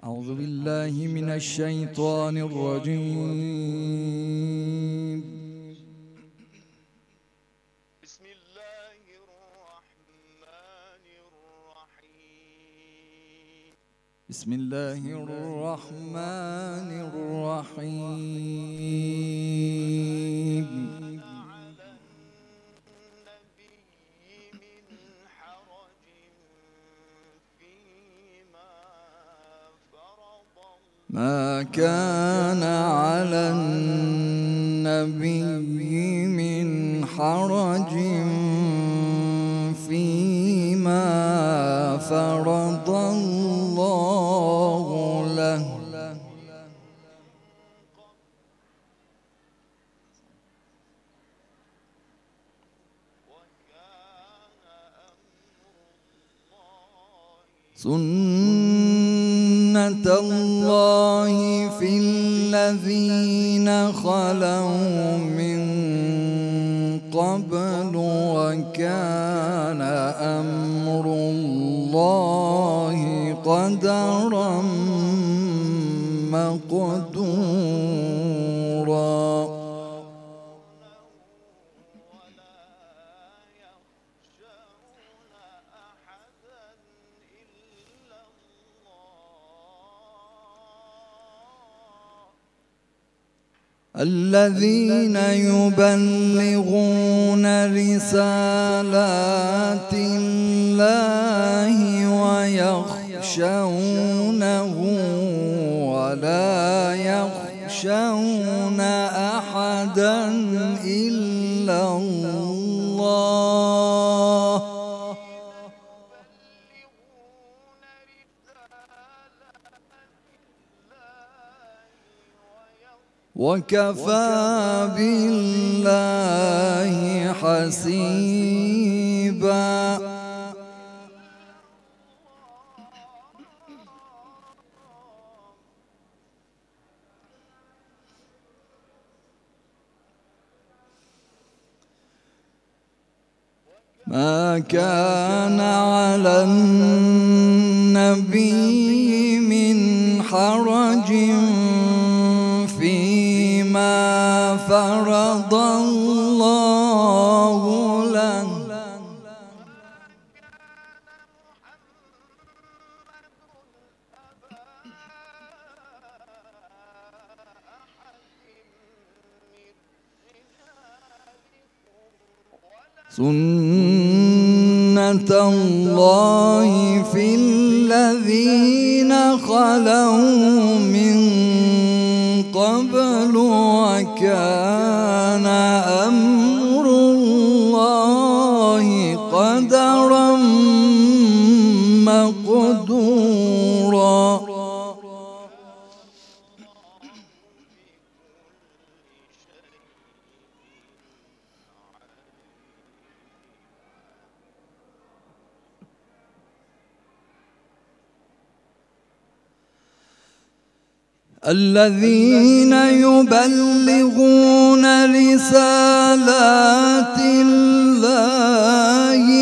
أعوذ بالله من الشيطان الرجيم. بسم الله الرحمن الرحيم. بسم الله الرحمن الرحيم. ما كان على النبي من حرج فيما فرض الله له. سنة الله في الذين خلوا من قبل وكان أمر الله قدرا مقدورا. الذين يبلغون رسالات الله ويخشونه ولا يخشون أحدا إلا الله وكفى بالله حسيبا. ما كان على النبي من حرج فيما فرض الله له. سنة الله في الذين خلوا من قبل وكان أمر الله قدرا مقدورا. الذين يبلغون رسالات الله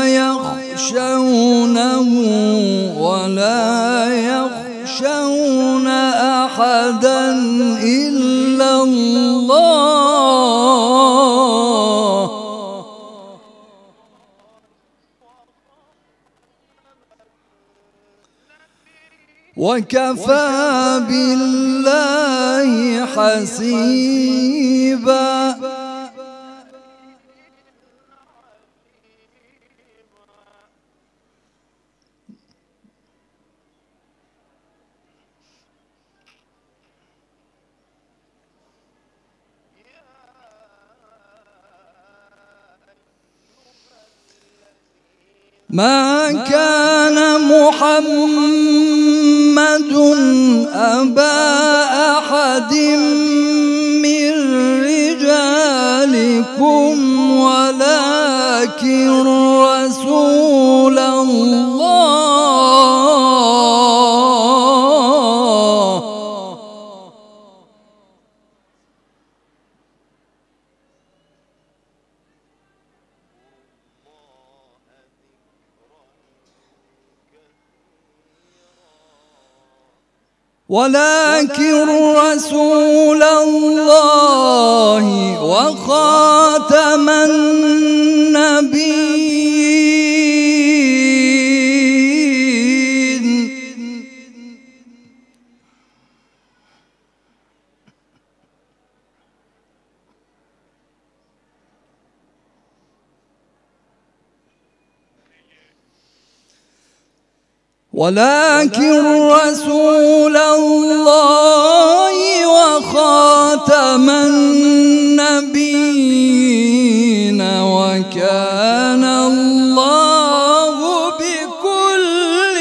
ويخشونه ولا يخشون أحدا إلا الله وكفى بالله حسيبا. ما كان محمد أبا أحد من رجالكم ولكن رسول الله ولكن رسول الله وخاتم النبيين ولكن رسول الله وخاتم النبيين وكان الله بكل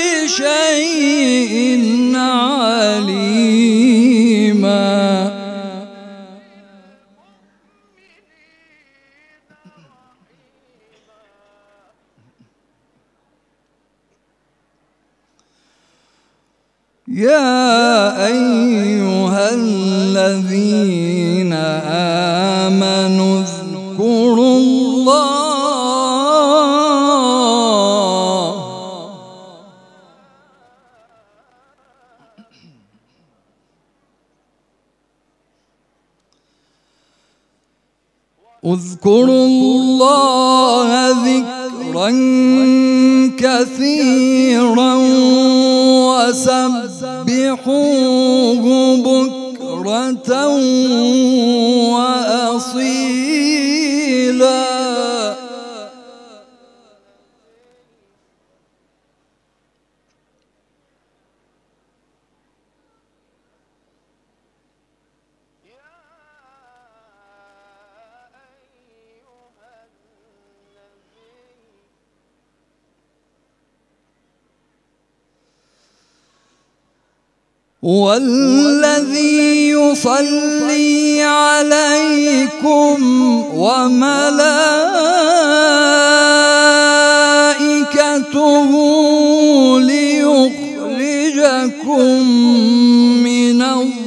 شيء عليما. يا أيها الذين آمنوا اذكروا الله ذكرا كثيرا وسبحوه بكرة وأصيلا. هو الذي يصلي عليكم وملائكته ليخرجكم من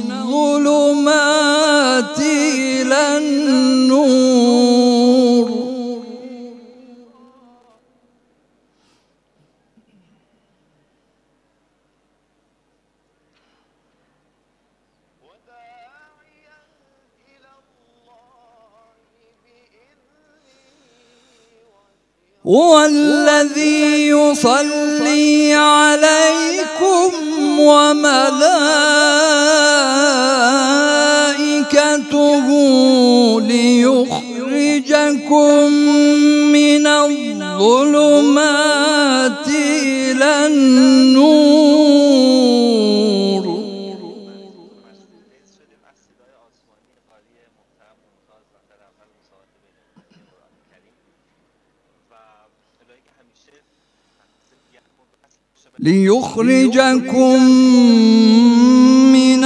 الظلمات إلى النور. هو الذي يصلي عليكم وملائكته ليخرجكم من الظلمات إلى النور. ليخرجكم من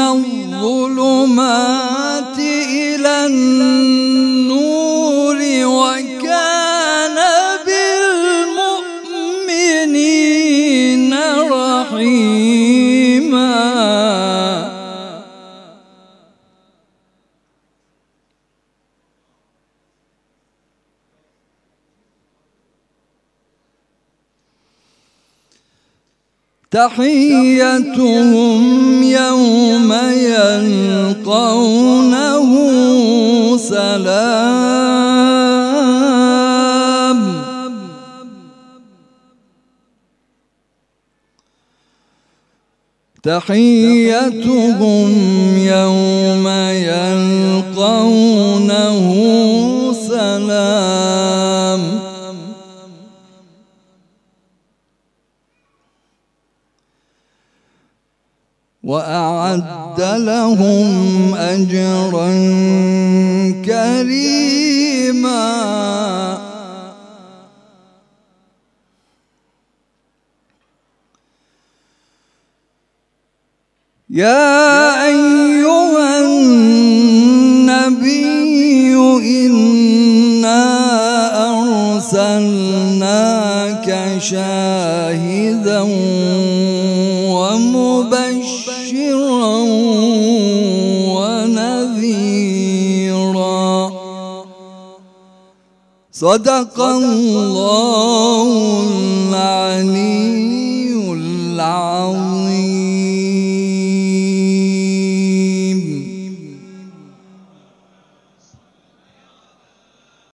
الظلمات إلى النور وكان بالمؤمنين رحيما. تحيتهم يوم يلقونه سلام. تحيتهم يوم يلقونه سلام. وأعد لهم أجرا كريما. يا أيها النبي إنا أرسلناك شاهدا ومبشرا ونذيرا. صدق الله العلي العظيم.